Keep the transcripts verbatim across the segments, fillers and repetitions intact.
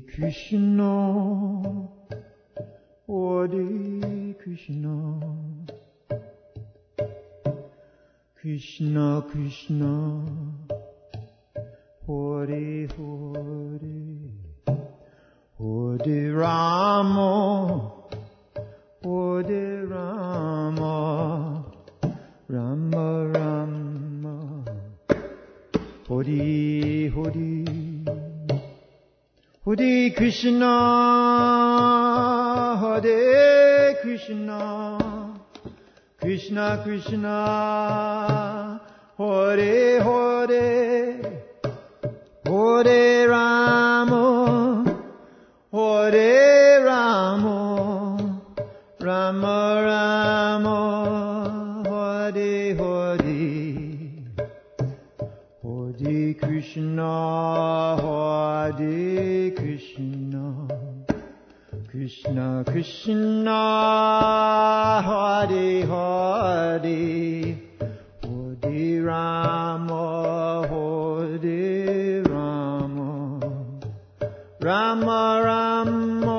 Krishna, Hare Krishna, Krishna Krishna, Hare Hare, Hare Rama, Hare Rama, Rama Rama, Hare Hare, Hare Krishna, Hare Krishna, Krishna Krishna, Hare Hare, Hare Rama, Hare Rama, Rama Rama, Hare Hare, Hare Krishna, Hare Krishna, Krishna Krishna, Hare Hare, Hare Rama, Hare Rama, Rama Rama,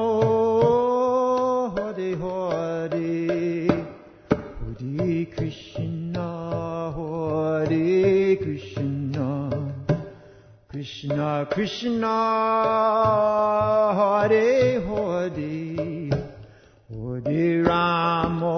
Hare Hare, Hare Krishna, Hare Krishna, Krishna Krishna, Hare Hare, Hare Rama,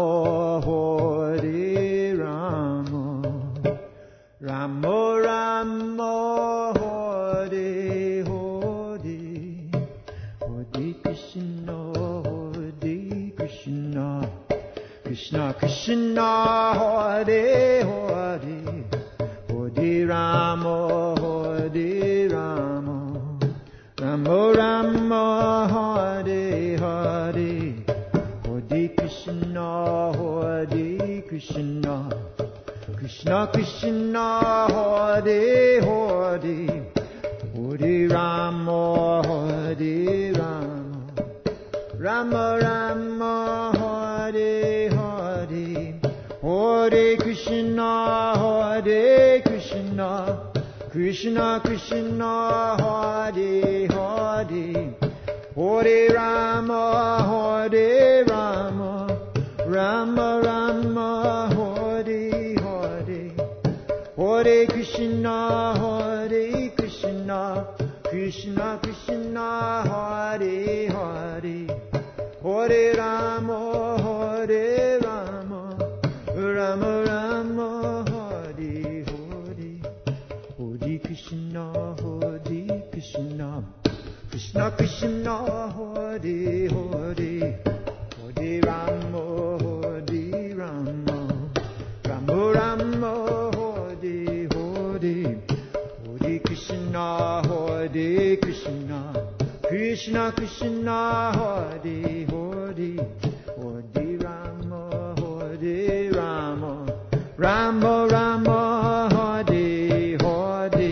Hare Rama, Rama Rama, Hare Hare, Hare Krishna, Hare Krishna, Krishna Krishna, Hare Hare, Hare Rama, Hare Rama, Rama Rama, Hare Hare, Hare Krishna, Hare Krishna, Krishna Krishna, Hare Hare, Hare Rama, Hare Rama, Rama Rama, Hare Hare, Hare Krishna, Hare Krishna, Krishna Krishna, Hare Hare, Hare Rama, Hare Rama, Rama Rama, Hare Hare, Hare Krishna, Hare Krishna, Krishna Krishna, Hare Hare, Hare Rama, Hare Rama, Rama Rama, Hare Hare, Hare Krishna, Hare Krishna, Krishna Krishna, Hare Hare, Hare Rama, Hare Rama, Rama Rama, Hare Hare, Hare Krishna, Hare Krishna, Krishna Krishna, Hare Hare, Hare Rama, Hare Rama, Rama Rama, Hare Hare,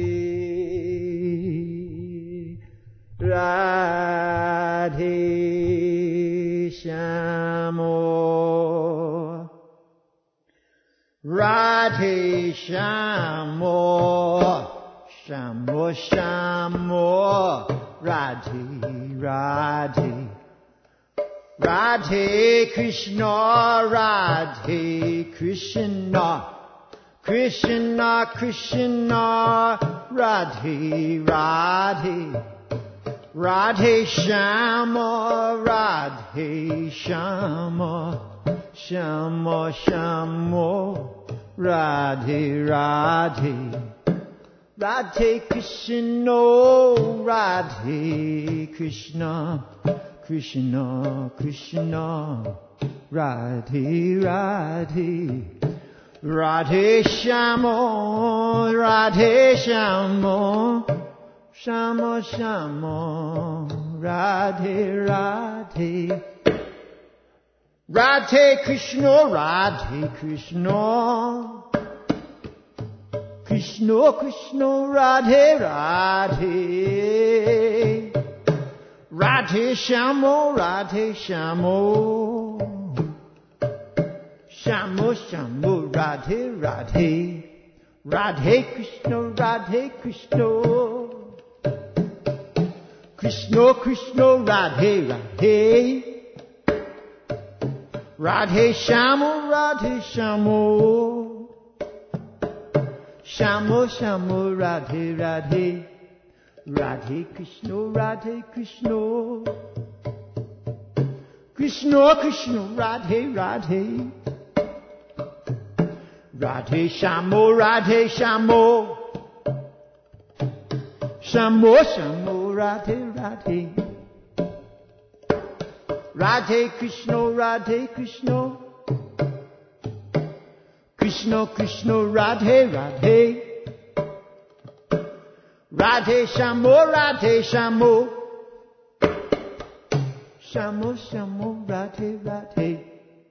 Radhe Shamo, Radhe Shamo, Shamo Shamo, Radhe Radhe, Radhe Krishna, Radhe Krishna, Krishna Krishna, Radhe Radhe, Radhe Shama, Radhe Shama, Shama Shama, Radhe Radhe, Radhe Krishna, Radhe Krishna, Krishna Krishna, Radhe Radhe, Radhe Shama, Radhe Shama, Shama Shama, Radhe Radhe, Radhe Krishna, Radhe Krishna, Krishna Krishna, Radhe Radhe, Radhe Shamo, Radhe Shamo, Shamo Shamo, Radhe Radhe, Radhe Krishna, Radhe Krishna, Krishna, Krishna, Radhe, Radhe. Radhe Shamo, Radhe Shamo. Shamo, Shamo, Radhe, Radhe. Radhe Krishna, Radhe Krishna. Krishna, Krishna, Radhe, Radhe. Radhe Shamo, Radhe Shamo. Shamo, Shamo, Radhe, Radhe. Radhe Krishna, Radhe Krishna. Krishna, Krishna, Radhe, Radhe. Radhe Shamo, Radhe Shamo. Shamo, Shamo, Radhe, Radhe.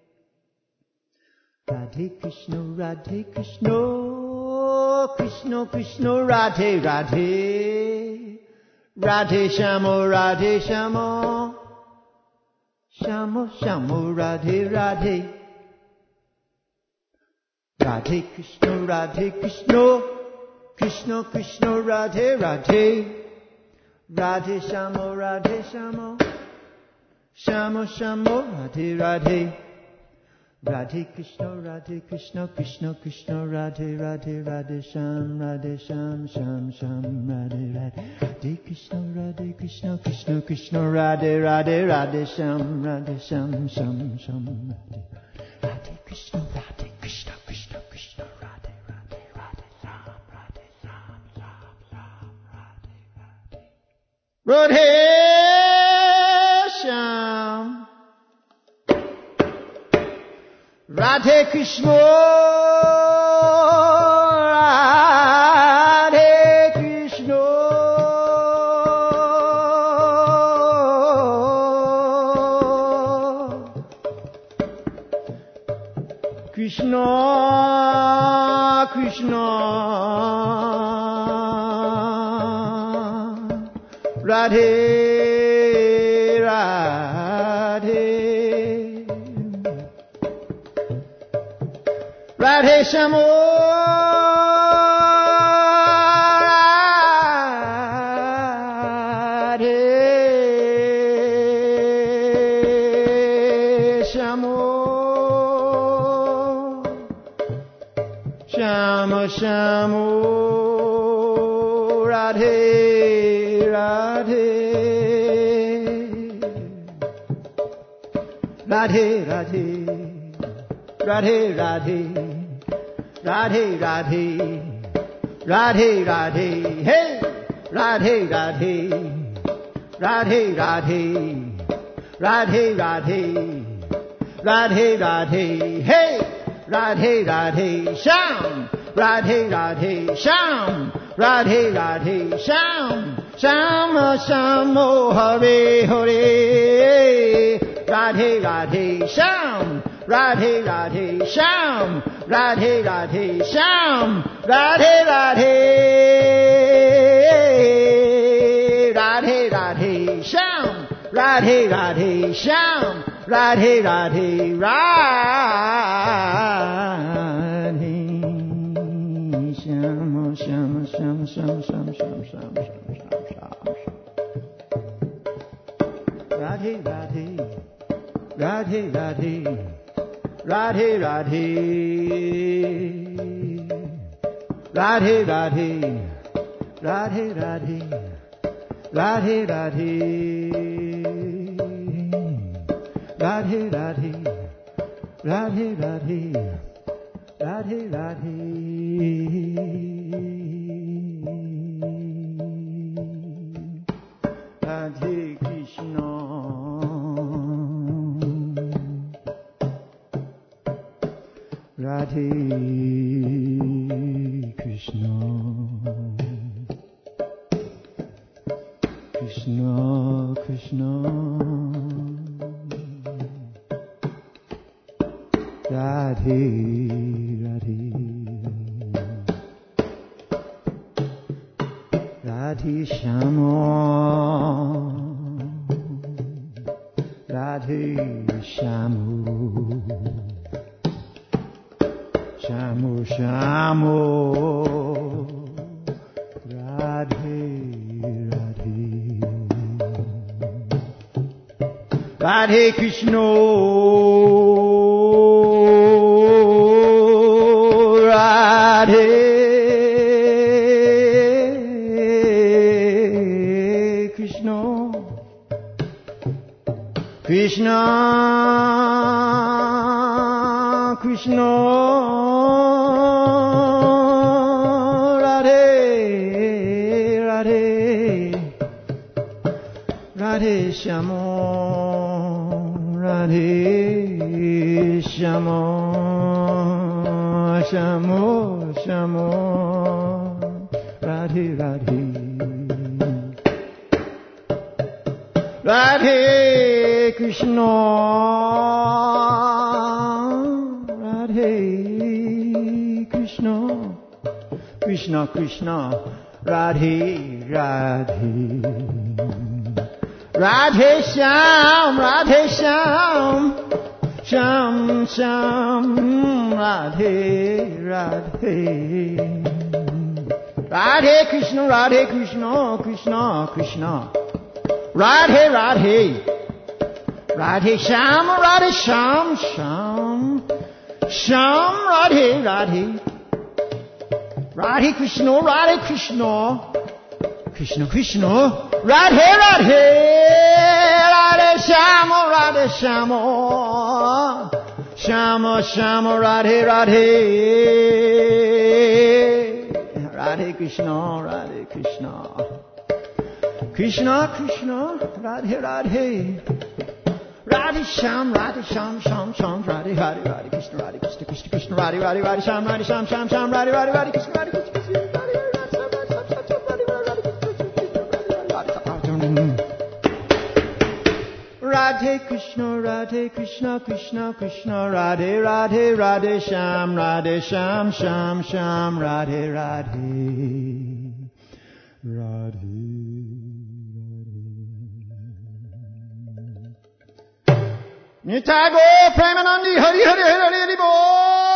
Radhe Krishna, Radhe Krishna. Krishna, Krishna, Radhe, Radhe. Radhe Shamo, Radhe Shamo. Shamo, Shamo, Radhe, Radhe. Radhe Krishna, Radhe Krishna. Krishna, Krishna, Radhe, Radhe. Radhe Shamo, Radhe Shamo. Shamo, Shamo, Radhe, Radhe. Radhe Krishna, Radhe Krishna, Krishna, Krishna, Radhe, Radhe, Radhe Sham, Radhe Sham, Sham, Sham, Radhe, Radhe. Radhe Krishna, Radhe Krishna, Krishna, Krishna, Radhe, Radhe, Radhe Sham, Radhe Sham, Sham, Sham, Radhe. Radhe Krishna, Radhe Krishna, Krishna, Krishna, Radhe, Radhe, Radhe Sham, Radhe Sham, Sham, Sham, Radhe, Radhe. Radhe Sham. Radhe Krishna, Radhe Krishna. Krishna, Krishna, Radhe, Radhe. Radhe Shamo, Radhe Shamo. Shamo, Shamo, Radhe, Radhe. Radhe, Radhe. Radhe, Radhe. Radhe, Radhe. Radhe, Radhe. Hey! Radhe, Radhe. Radhe, Radhe. Radhe, Radhe. Radhe, Radhe. Hey! Radhe, Radhe. Sham. Radhe, Radhe. Sham. Radhe, Radhe. Sham. Shama, Shamo, Hare, Hare. Radhe, Radhe. Sham. Radhe, Radhe. Sham. Radhe, Radhe. Sham. Radhe, Radhe. Radhe, Radhe. Sham. Radhe, Radhe. Sham. Radhe, Radhe. Radhe. Sham, Sham, Sham, Sham, Sham, Sham, Sham, Sham, Sham, Sham. Radhe, Radhe. Radhe, Radhe. Radhe, Radhe. Radhe, Radhe. Radhe, Radhe. Radhe, Radhe. Radhe, Radhe. Radhe, Radhe. Radhe, Radhe. Radhe Krishna. Radhe Krishna. Krishna, Krishna. Radhe, Radhe. Radhe Shamo. Radhe Shamo. Shamo, Shamo, Radhe, Radhe. Radhe Krishna, Radhe Krishna, Krishna Krishna, Radhe Radhe, Radhe Shamo, Radhe Shamo, Shamo Shamo, Radhe Radhe, Radhe Krishna, Radhe Krishna, Krishna Krishna, Radhe Radhe, Radhe Shyam, Radhe Shyam, Shyam Shyam, Radhe Radhe, Radhe Krishna, Radhe Krishna, Krishna Krishna, Radhe Radhe, Radhe Shyam, Radhe Shyam, Shyam Shyam, Radhe Radhe, Radhe Krishna, Radhe Krishna, Krishna Krishna, Radhe Radhe, Radhe Shyam, Radhe Shyam, Shyam Shyam, Radhe Radhe, Radhe Krishna, Radhe Krishna, Krishna Krishna, Radhe Radhe, Radhe Shyam, Radhe Shyam, Shyam Shyam, Radhe Radhe, Radhe Krishna, Radhe Krishna, Krishna Krishna, Radhe Radhe, Radhe Shyam, Radhe Shyam, Shyam Shyam, Radhe Radhe, Radhe Krishna, Radhe Krishna, Radhe Radhe, Radhe Krishna, Radhe Krishna, Krishna Krishna, Radhe Radhe, Radhe Shyam, Radhe Shyam, Shyam Shyam, Radhe Radhe, Radhe Radhe. Nitai Go Premanandi, Hari Hari Hari Hari Bo.